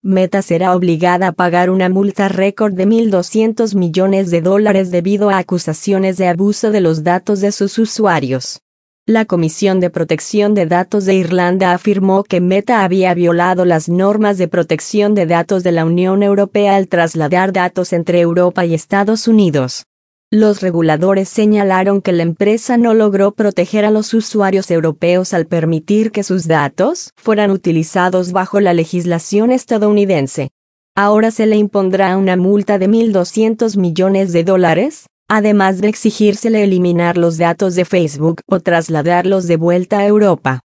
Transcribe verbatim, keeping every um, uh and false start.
Meta será obligada a pagar una multa récord de mil doscientos millones de dólares debido a acusaciones de abuso de los datos de sus usuarios. La Comisión de Protección de Datos de Irlanda afirmó que Meta había violado las normas de protección de datos de la Unión Europea al trasladar datos entre Europa y Estados Unidos. Los reguladores señalaron que la empresa no logró proteger a los usuarios europeos al permitir que sus datos fueran utilizados bajo la legislación estadounidense. Ahora se le impondrá una multa de mil doscientos millones de dólares, además de exigírsele eliminar los datos de Facebook o trasladarlos de vuelta a Europa.